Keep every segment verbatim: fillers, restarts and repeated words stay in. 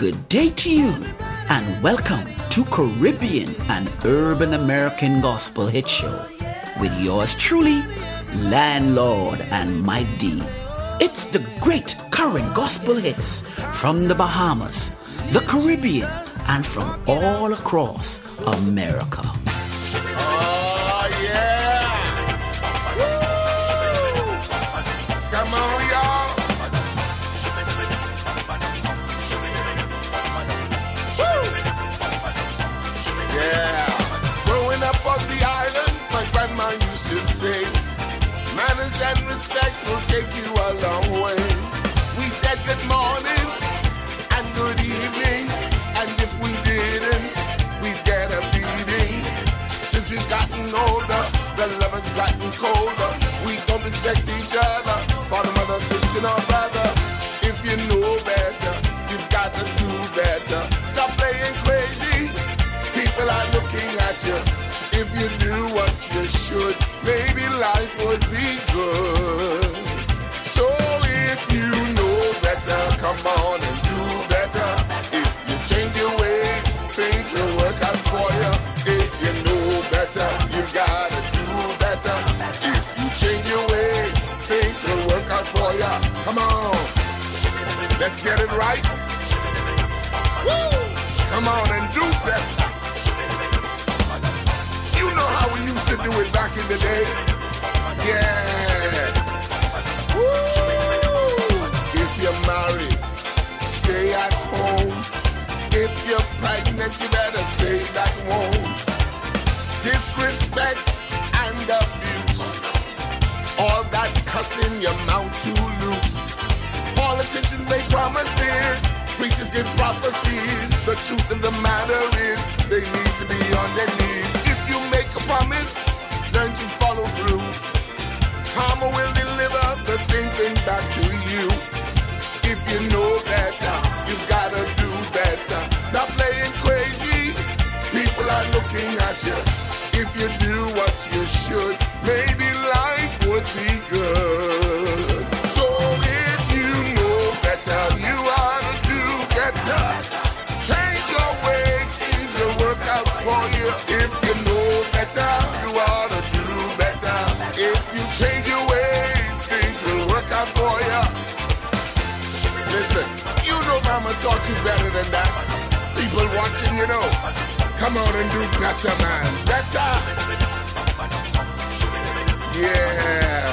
Good day to you, and welcome to Caribbean and Urban American Gospel Hit Show with yours truly, Landlord and Mike D. It's the great current gospel hits from the Bahamas, the Caribbean, and from all across America. Oh, yeah! Woo! Come on, y'all! Woo! Yeah! Growing up on the island, my grandma used to say, manners and respect will take you a long way. We said good morning and good evening, and if we didn't, we'd get a beating. Since we've gotten older, the love has gotten colder. We don't respect each other, father, mother, sister, or brother. If you know better, you've got to do better. Stop playing crazy, people are looking at you. If you do what you should, maybe life would be good. So if you know better, come on and do better. If you change your ways, things will work out for you. If you know better, you gotta do better. If you change your ways, things will work out for you. Come on, let's get it right. Woo! Come on and do better. You know how we used to do it back in the day. Yeah. Woo! If you're married, stay at home. If you're pregnant, you better stay at home. Disrespect and abuse, all that cussing your mouth too loose. Politicians make promises, preachers give prophecies. The truth of the matter is, they need to be on their knees. If you make a promise, learn to follow through. Karma will deliver the same thing back to you. If you know better, you gotta do better. Stop playing crazy, people are looking at you. If you do what you should, maybe life would be good. So if you know better, you ought to do better. Change your ways, things will work out for you. If you know better, you ought to do better. If you change your ways, things will work out for you. Listen, you know mama taught you better than that. People watching, you know. Come on and do better, man. Better. Yeah.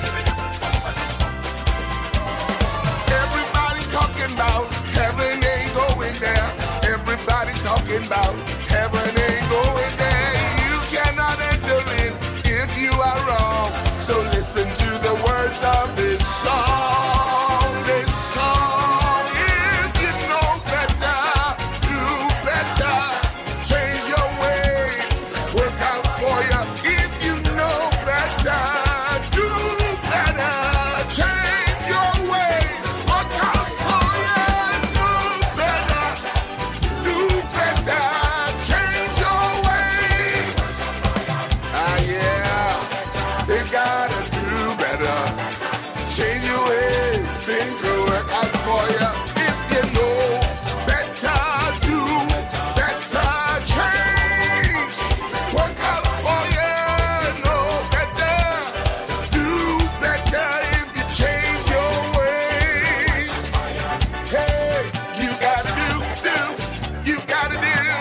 Everybody talking about heaven ain't going there. Everybody talking about heaven ain't going there. You cannot enter in if you are wrong. So listen to the words of this song. This song. If you know better, do better. Change your ways, work out for you. If you know better, do better. Change your ways, work out for you. Do better, do better. Change your ways. Ah yeah, they gotta do better. Change your ways, things will work out for you. If you know better, do better. Change, work out for you. Know better, do better. If you change your ways, hey, you gotta do, do, you gotta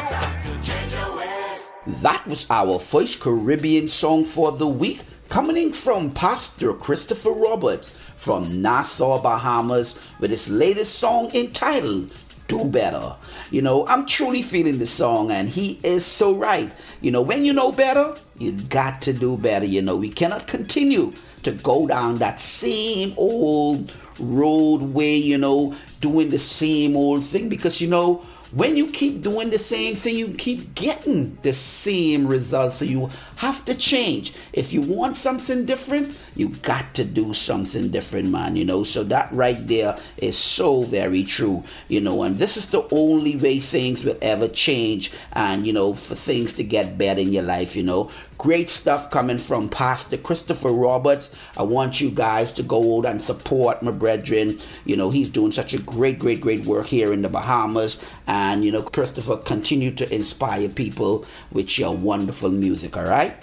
do. That was our first Caribbean song for the week, coming in from Pastor Christopher Roberts from Nassau, Bahamas, with his latest song entitled Do Better. You know, I'm truly feeling the song, and he is so right. You know, when you know better, you got to do better. You know, we cannot continue to go down that same old roadway, you know, doing the same old thing, because, you know, when you keep doing the same thing, you keep getting the same results. So you have to change. If you want something different, you got to do something different, man, you know. So that right there is so very true, you know, and this is the only way things will ever change and, you know, for things to get better in your life, you know. Great stuff coming from Pastor Christopher Roberts. I want you guys to go out and support my brethren. You know, he's doing such a great, great, great work here in the Bahamas. And, you know, Christopher, continue to inspire people with your wonderful music, all right?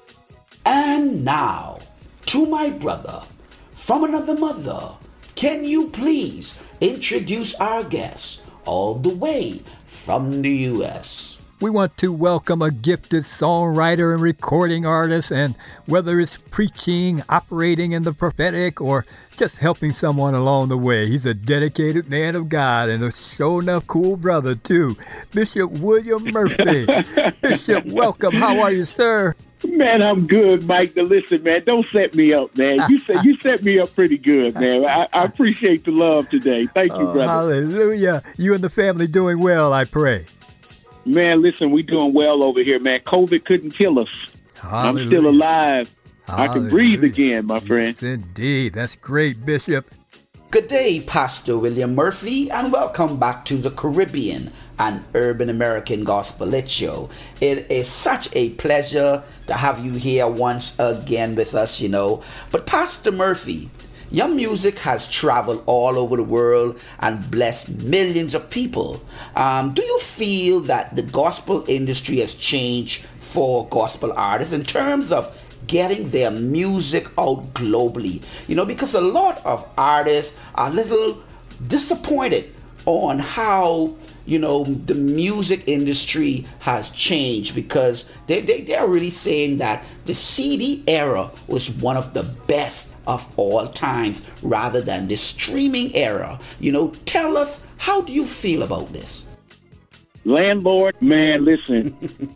And now, to my brother from another mother, can you please introduce our guest all the way from the U S? We want to welcome a gifted songwriter and recording artist, and whether it's preaching, operating in the prophetic, or just helping someone along the way, he's a dedicated man of God and a sure enough cool brother, too. Bishop William Murphy. Bishop, welcome. How are you, sir? Man, I'm good, Mike. Now, listen, man, don't set me up, man. You set, you set me up pretty good, man. I, I appreciate the love today. Thank you, oh, brother. Hallelujah. You and the family doing well, I pray. Man, listen, we doing well over here, man. COVID couldn't kill us. Hallelujah. I'm still alive. Hallelujah. I can breathe again, my friend. Yes, indeed. That's great, Bishop. Good day, Pastor William Murphy, and welcome back to the Caribbean and Urban American Gospel Lit Show. It is such a pleasure to have you here once again with us, you know. But Pastor Murphy, your music has traveled all over the world and blessed millions of people. Um, do you feel that the gospel industry has changed for gospel artists in terms of getting their music out globally? You know, because a lot of artists are a little disappointed on how, you know, the music industry has changed, because they, they, they're really saying that the C D era was one of the best of all times rather than the streaming era. You know, tell us, how do you feel about this? Landlord, man, listen,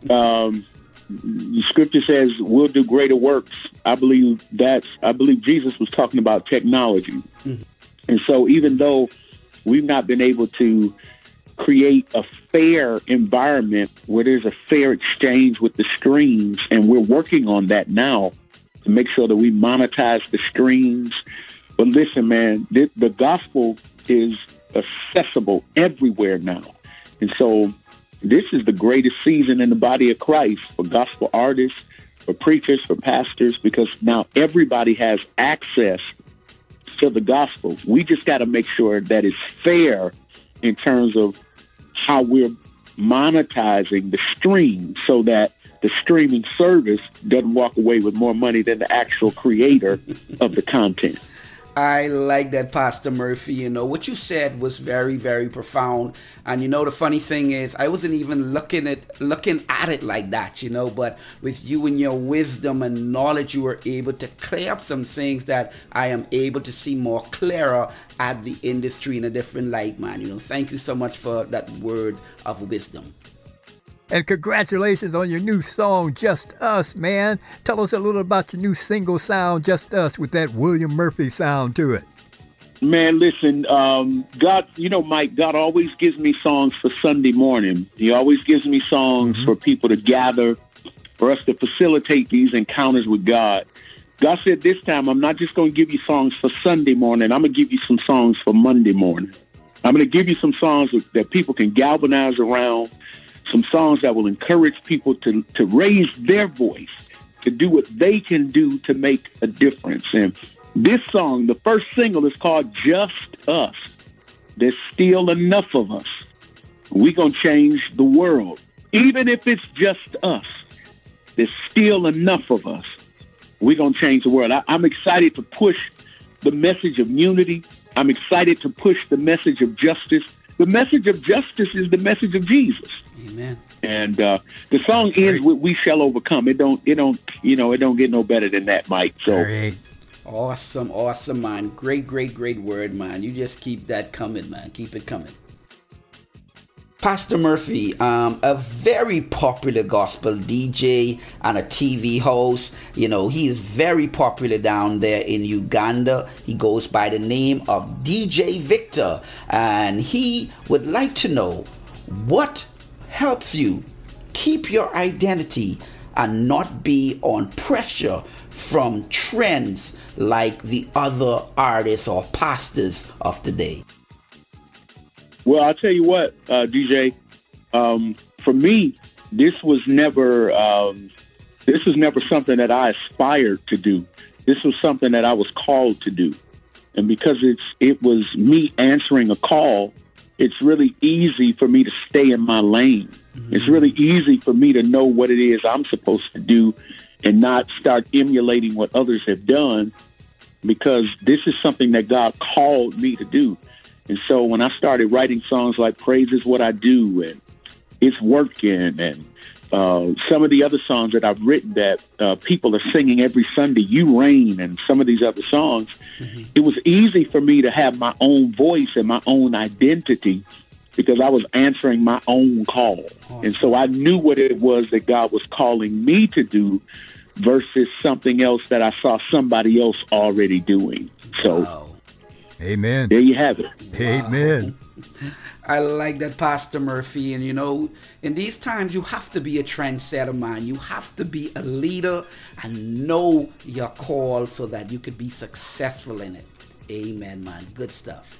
um, the scripture says we'll do greater works. I believe that's, I believe Jesus was talking about technology. Mm-hmm. And so even though we've not been able to create a fair environment where there's a fair exchange with the streams, and we're working on that now to make sure that we monetize the streams. But listen, man, the, the gospel is accessible everywhere now. And so this is the greatest season in the body of Christ for gospel artists, for preachers, for pastors, because now everybody has access to the gospel. We just got to make sure that it's fair in terms of how we're monetizing the stream, so that the streaming service doesn't walk away with more money than the actual creator of the content. I like that, Pastor Murphy. You know, what you said was very, very profound. And, you know, the funny thing is, I wasn't even looking at looking at it like that, you know, but with you and your wisdom and knowledge, you were able to clear up some things that I am able to see more clearer at the industry in a different light, man. You know, thank you so much for that word of wisdom. And congratulations on your new song, Just Us, man. Tell us a little about your new single sound, Just Us, with that William Murphy sound to it. Man, listen, um, God, you know, Mike, God always gives me songs for Sunday morning. He always gives me songs mm-hmm. for people to gather, for us to facilitate these encounters with God. God said this time, I'm not just going to give you songs for Sunday morning. I'm going to give you some songs for Monday morning. I'm going to give you some songs that people can galvanize around, some songs that will encourage people to, to raise their voice, to do what they can do to make a difference. And this song, the first single, is called Just Us. There's still enough of us. We're going to change the world. Even if it's just us, there's still enough of us. We're going to change the world. I, I'm excited to push the message of unity. I'm excited to push the message of justice. The message of justice is the message of Jesus. Amen. And uh, the song ends with "We shall overcome." It don't, it don't, you know, it don't get no better than that, Mike. So, great. Awesome, awesome, man. Great, great, great word, man. You just keep that coming, man. Keep it coming. Pastor Murphy, um, a very popular gospel D J and a T V host. You know, he is very popular down there in Uganda. He goes by the name of D J Victor, and he would like to know what helps you keep your identity and not be on pressure from trends like the other artists or pastors of today? Well, I'll tell you what, uh, D J, um, for me, this was never um, this was never something that I aspired to do. This was something that I was called to do. And because it's it was me answering a call, it's really easy for me to stay in my lane. Mm-hmm. It's really easy for me to know what it is I'm supposed to do and not start emulating what others have done, because this is something that God called me to do. And so when I started writing songs like Praise Is What I Do and It's Working, and uh, some of the other songs that I've written that uh, people are singing every Sunday, You Reign, and some of these other songs, mm-hmm. it was easy for me to have my own voice and my own identity because I was answering my own call. Awesome. And so I knew what it was that God was calling me to do versus something else that I saw somebody else already doing. So, wow. Amen. There you have it. Amen. Wow. I like that, Pastor Murphy. And, you know, in these times, you have to be a trendsetter, man. You have to be a leader and know your call so that you could be successful in it. Amen, man. Good stuff.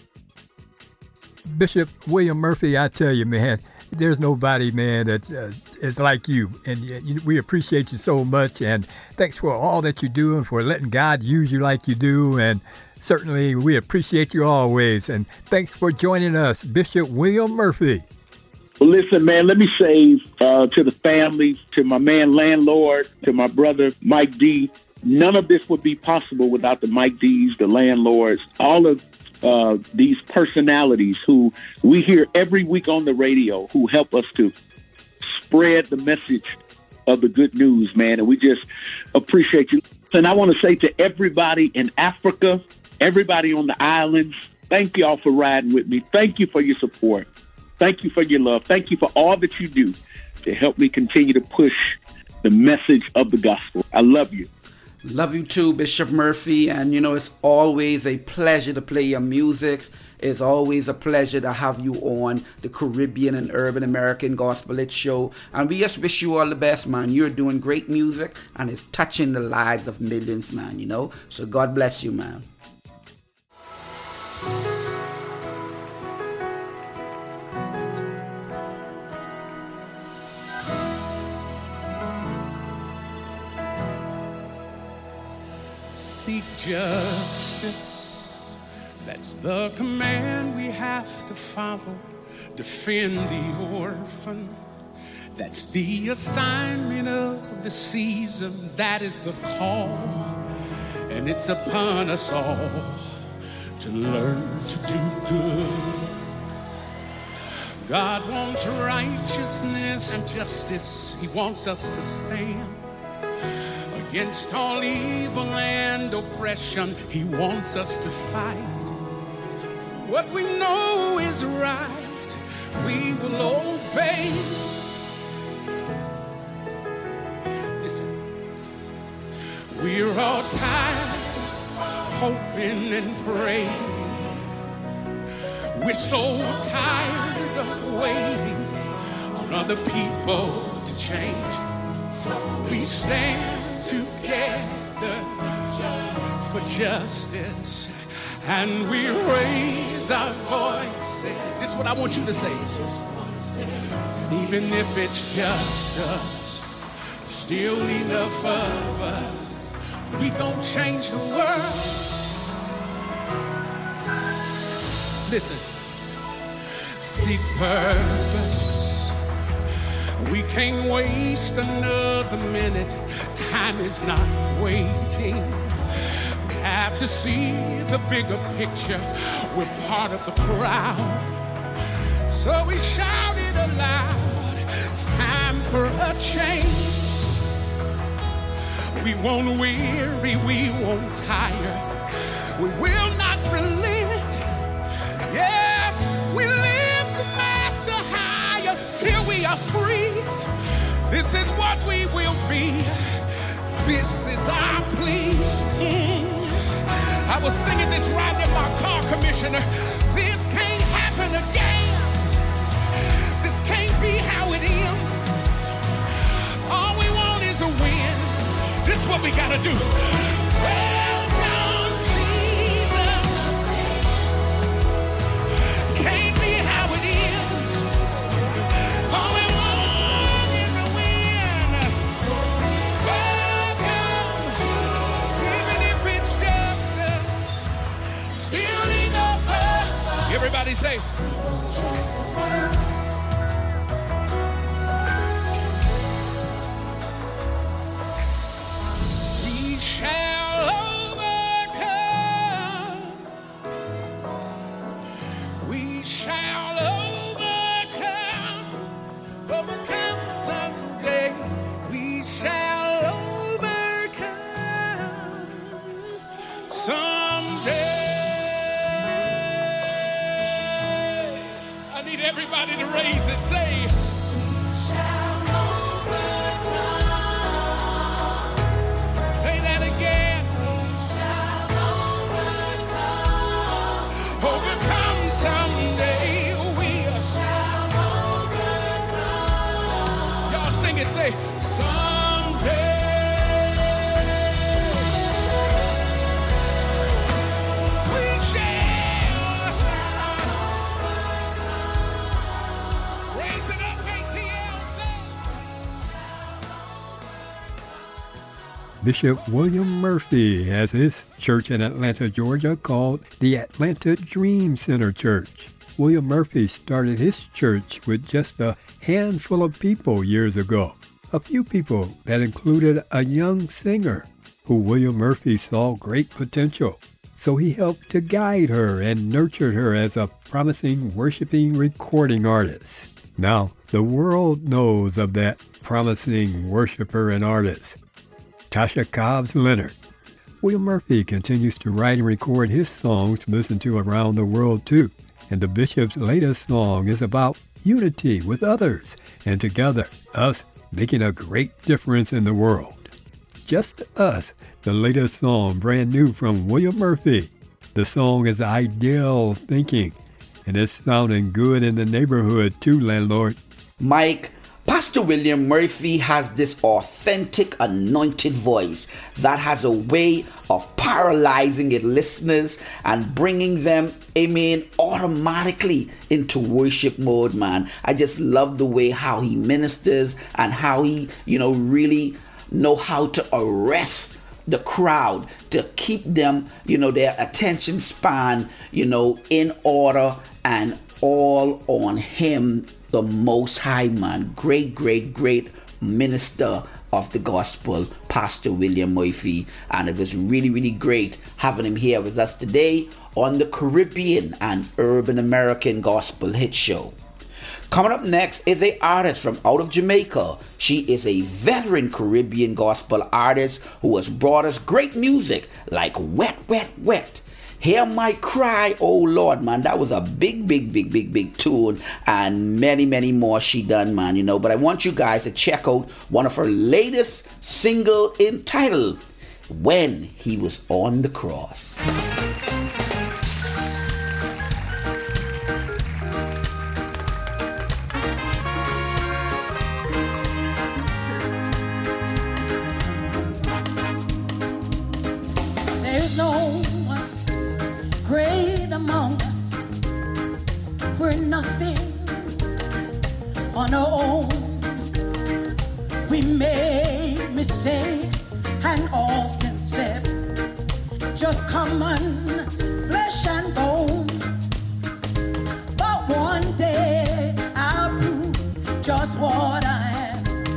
Bishop William Murphy, I tell you, man, there's nobody, man, that uh, is like you. And you, we appreciate you so much. And thanks for all that you're doing, for letting God use you like you do. And certainly we appreciate you always. And thanks for joining us, Bishop William Murphy. Well, listen, man, let me say uh, to the family, to my man Landlord, to my brother Mike D, none of this would be possible without the Mike D's, the Landlords, all of uh, these personalities who we hear every week on the radio, who help us to spread the message of the good news, man. And we just appreciate you. And I want to say to everybody in Africa, everybody on the islands, thank y'all for riding with me. Thank you for your support. Thank you for your love. Thank you for all that you do to help me continue to push the message of the gospel. I love you. Love you too, Bishop Murphy. And, you know, it's always a pleasure to play your music. It's always a pleasure to have you on the Caribbean and Urban American Gospel It Show. And we just wish you all the best, man. You're doing great music and it's touching the lives of millions, man, you know. So God bless you, man. Seek justice, that's the command we have to follow. Defend the orphan, that's the assignment of the season. That is the call, and it's upon us all to learn to do good. God wants righteousness and justice. He wants us to stand against all evil and oppression. He wants us to fight what we know is right. We will obey. Listen, we're all tired, hoping and praying. We're so tired of waiting on other people to change. So we stand together for justice, and we raise our voices. This is what I want you to say. Even if it's just us, still enough of us, we gon' change the world. Listen, seek purpose. We can't waste another minute. Time is not waiting. We have to see the bigger picture. We're part of the crowd. So we shout it aloud. It's time for a change. We won't weary, we won't tire. We will not relent. Yes, we lift the master higher till we are free. This is what we will be. This is our plea. Mm. I was singing this riding in my car, Commissioner. This can't happen again. This can't be how it ends. All we want need everybody to raise it. Say, shall overcome. Say that again. Shall overcome. Overcome someday. We shall overcome. Y'all sing it. Say, someday. Bishop William Murphy has his church in Atlanta, Georgia, called the Atlanta Dream Center Church. William Murphy started his church with just a handful of people years ago. A few people that included a young singer who William Murphy saw great potential. So he helped to guide her and nurtured her as a promising worshiping recording artist. Now, the world knows of that promising worshiper and artist, Tasha Cobbs Leonard. William Murphy continues to write and record his songs listened to around the world too. And the Bishop's latest song is about unity with others and together, us making a great difference in the world. Just Us, the latest song, brand new from William Murphy. The song is Ideal Thinking, and it's sounding good in the neighborhood too, landlord. Mike, Pastor William Murphy has this authentic, anointed voice that has a way of paralyzing its listeners and bringing them, amen, automatically into worship mode, man. I just love the way how he ministers and how he, you know, really know how to arrest the crowd, to keep them, you know, their attention span, you know, in order and all on him, the Most High, man. Great, great, great minister of the gospel, Pastor William Murphy. And it was really, really great having him here with us today on the Caribbean and Urban American Gospel Hit Show. Coming up next is an artist from out of Jamaica. She is a veteran Caribbean gospel artist who has brought us great music like Wet, Wet, Wet. Hear My Cry, Oh Lord, man. That was a big, big, big, big, big tune. And many, many more she done, man, you know. But I want you guys to check out one of her latest single entitled When He Was on the Cross. There's no great among us. We're nothing on our own. We made mistakes and often slip. Just common flesh and bone. But one day I'll prove just what I am.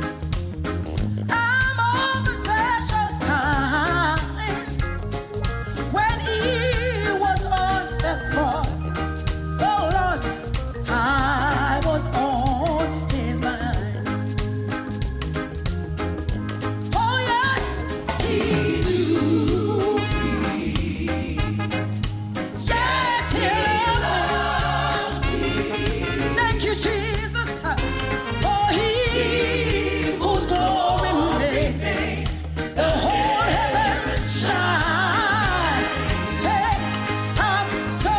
I'm of the special kind. When he was on the cross, oh Lord, I was on his mind. Oh yes, he knew me. Yet he loves me. Thank you, Jesus. Oh, he whose glory makes the whole heaven shine. Say, I'm so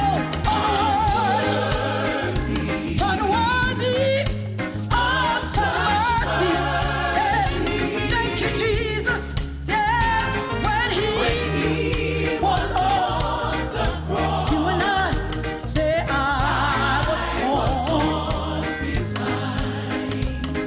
unworthy, unworthy of such mercy. Thank you, Jesus. Yeah, when he was on the cross, you and I say, I was on his mind.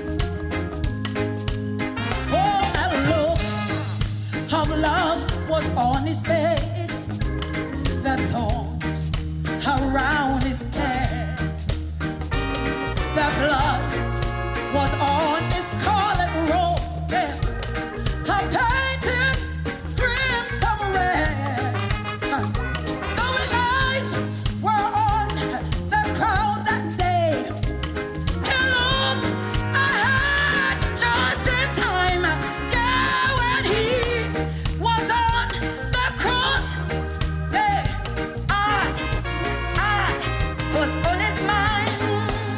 Oh, that look of love was on his face, the thorns around his head, the blood was on his scarlet robe, yeah. A painted crimson red. Though his eyes were on the crowd that day, he looked ahead just in time. Yeah, when he was on the cross, say, I, I was on his mind.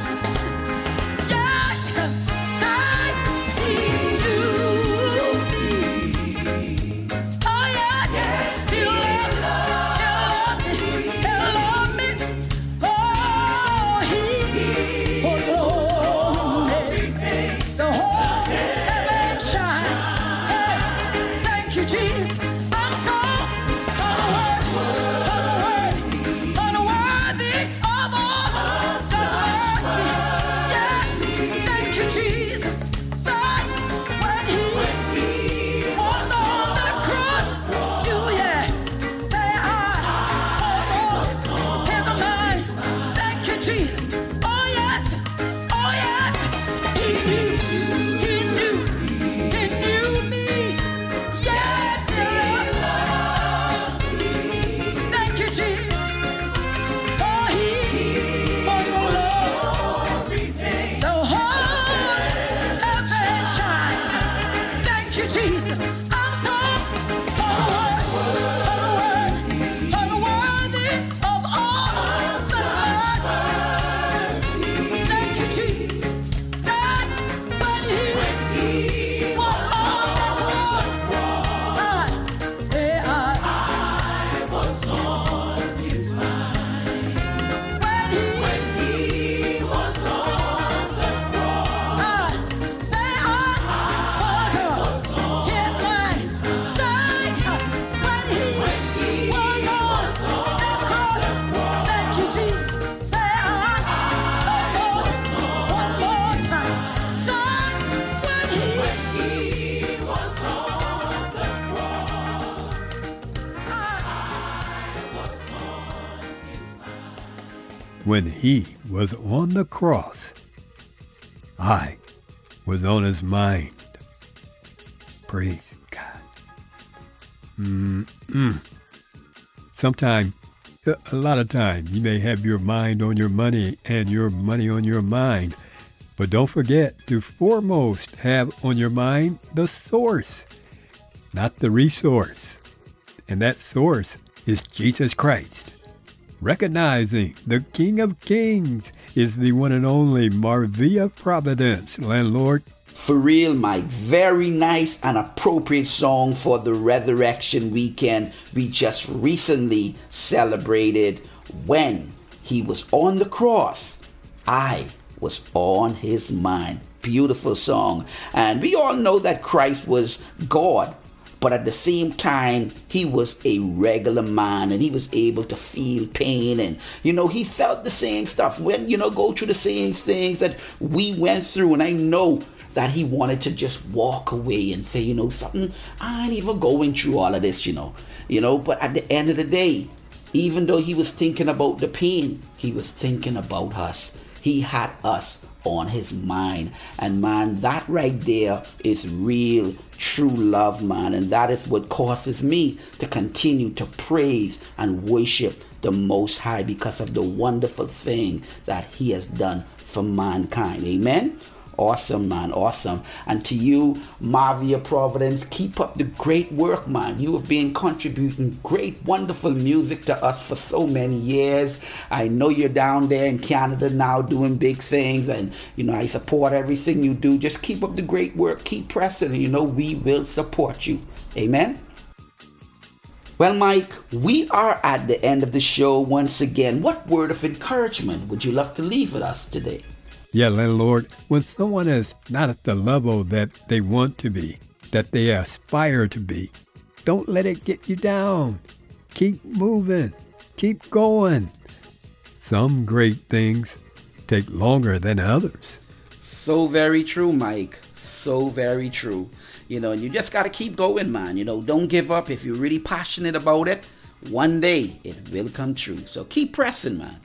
when he was on the cross, I was on his mind. Praise God. Mm-mm. Sometime, a lot of time, you may have your mind on your money and your money on your mind. But don't forget to foremost have on your mind the source, not the resource. And that source is Jesus Christ. Recognizing the King of Kings is the one and only Marvia Providence, landlord. For real, Mike, very nice and appropriate song for the Resurrection Weekend we just recently celebrated. When he was on the cross, I was on his mind. Beautiful song. And we all know that Christ was God, but at the same time, he was a regular man, and he was able to feel pain, and, you know, he felt the same stuff, when, you know, go through the same things that we went through. And I know that he wanted to just walk away and say, you know, something, I ain't even going through all of this, you know, you know, but at the end of the day, even though he was thinking about the pain, he was thinking about us. He had us on his mind. And man, that right there is real, true love, man. And that is what causes me to continue to praise and worship the Most High, because of the wonderful thing that he has done for mankind. Amen. Awesome, man. Awesome. And to you, Marvia Providence, keep up the great work, man. You have been contributing great, wonderful music to us for so many years. I know you're down there in Canada now doing big things, and, you know, I support everything you do. Just keep up the great work. Keep pressing, and, you know, we will support you. Amen. Well, Mike, we are at the end of the show once again. What word of encouragement would you love to leave with us today? Yeah, landlord, when someone is not at the level that they want to be, that they aspire to be, don't let it get you down. Keep moving. Keep going. Some great things take longer than others. So very true, Mike. So very true. You know, and you just got to keep going, man. You know, don't give up. If you're really passionate about it, one day it will come true. So keep pressing, man.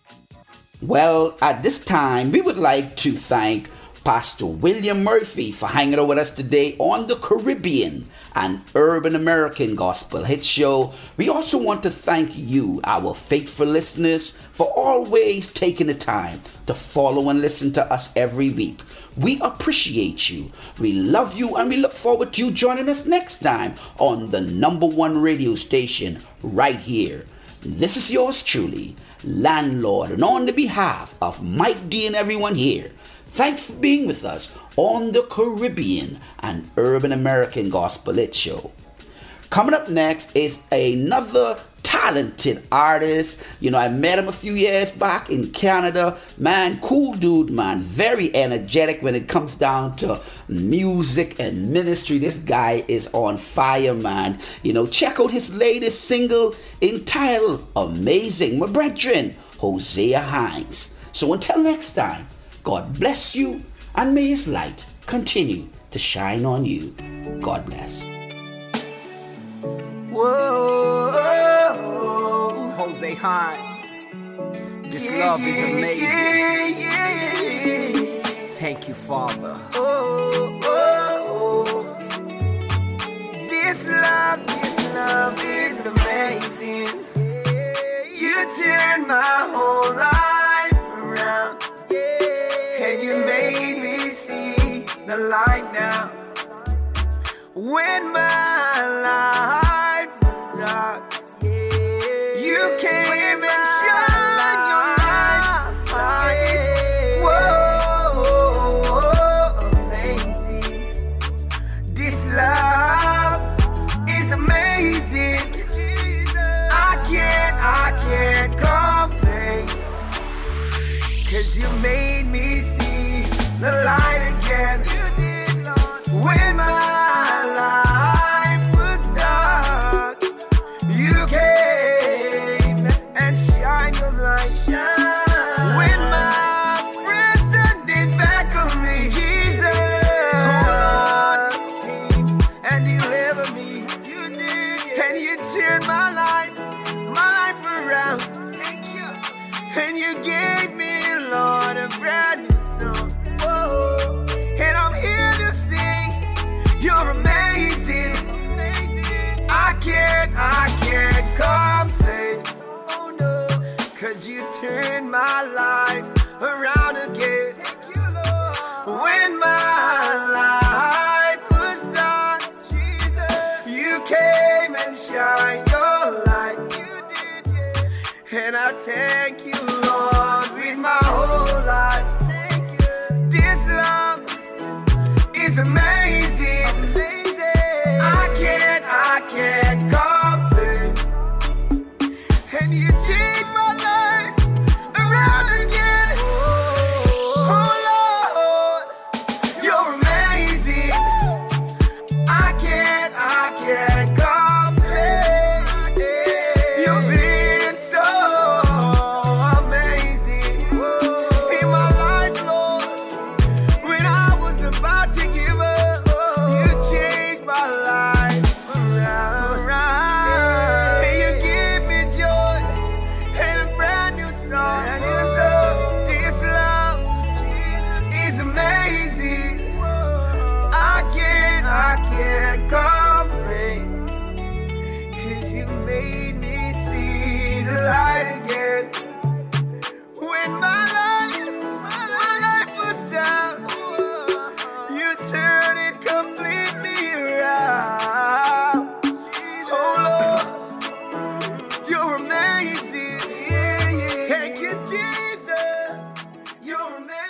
Well, at this time, we would like to thank Pastor William Murphy for hanging out with us today on the Caribbean and Urban American Gospel Hit Show. We also want to thank you, our faithful listeners, for always taking the time to follow and listen to us every week. We appreciate you. We love you, and we look forward to you joining us next time on the number one radio station right here. This is yours truly, Landlord, and on the behalf of Mike D and everyone here, thanks for being with us on the Caribbean and Urban American Gospel Hit Show. Coming up next is another talented artist. You know, I met him a few years back in Canada. Man, cool dude, man. Very energetic when it comes down to music and ministry. This guy is on fire, man. You know, check out his latest single entitled Amazing, my brethren, Hosea Hines. So until next time, God bless you, and may his light continue to shine on you. God bless. Whoa, Hosea Hines, this yeah, love is amazing. Yeah, yeah. Thank you, Father. Oh, oh, oh. This love, this love is amazing. You turned my whole life around, and you made me see the light now. When my life was dark, yeah, you came and shone your light. Whoa, amazing. This love is amazing. I can't, I can't complain, 'cause you made me see the light again. When my life was dark, you came Jesus, you're amazing.